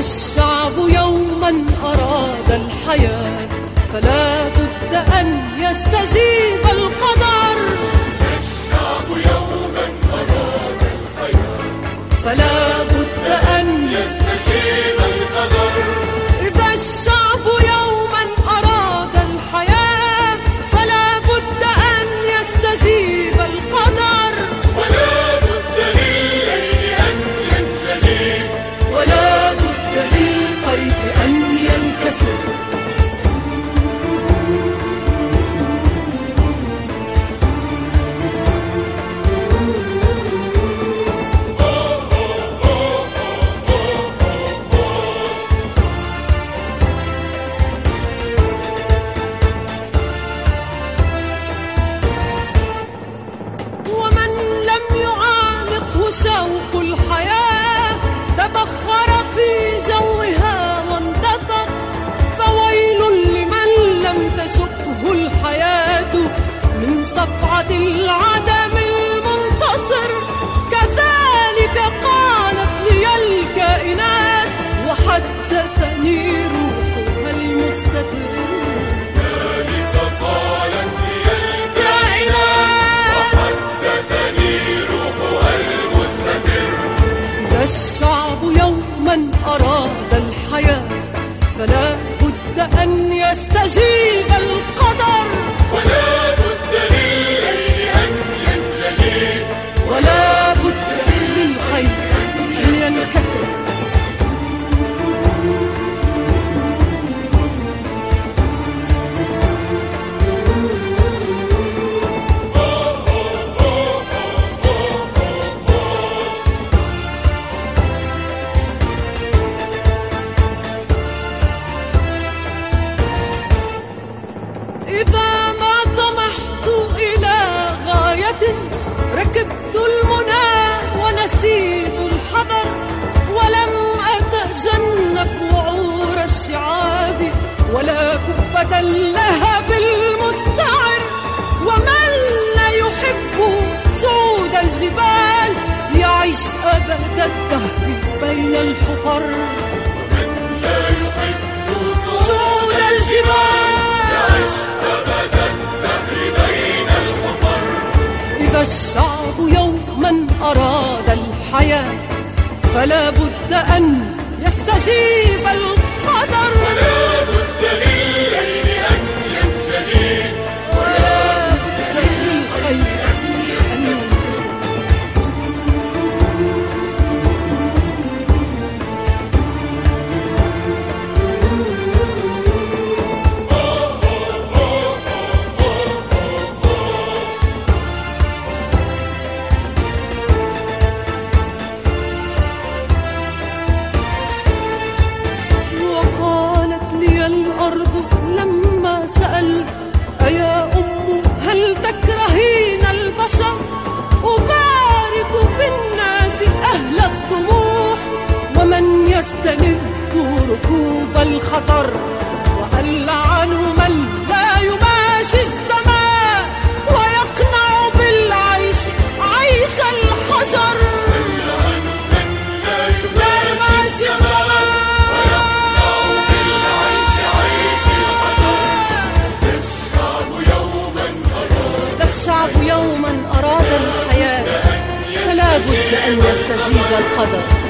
الشعب يوما أراد الحياة فلا بد أن يستجيب القدر. الشعب يوما أراد الحياة فلا بد أن يستجيب القدر. إذا الشعب يوما أراد الحياة فلا بد أن يستجيب القدر. ولا بد للليل أن ينجلي ولا بد للقيد أن ينكسر. شوق الحياة تبخر في جوها واندثر. فويل لمن لم تشقه الحياة من صفعة العدم المنتصر. كذلك قالت لي الكائنات وحدثني روحها المستتر. كذلك قالت لي الكائنات وحدثني روحها المستتر. إذا الشعب يوما أراد الحياة فلا بد أن يستجيب القدر. ولا بد للليل أن ينجلي ولا بد للقيد أن ينكسر. إذا ما طمحت إلى غاية ركبت المنى ونسيت الحذر. ولم أتجنب وعور الشعاب ولا كبة اللهب المستعر. ومن لا يحب صعود الجبال يعيش أبد الدهر بين الحفر. ومن لا يحب صعود الجبال أبد الدهر بين الحفر. إذا الشعب يوما أراد الحياة فلا بد أن يستجيب القدر. ولا بد للليل أن ينجلي ولا بد للقيد أن ينكسر. الأرض لما سألت أيا أم هل تكرهين البشر؟ أبارك في الناس أهل الطموح ومن يستلذ ركوب الخطر. وألعن من لا يماشي السماء ويقنع بالعيش عيش الحجر. ألعن من لا يماشي السماء الشعب يوما أراد الحياة فلا بد أن يستجيب القدر.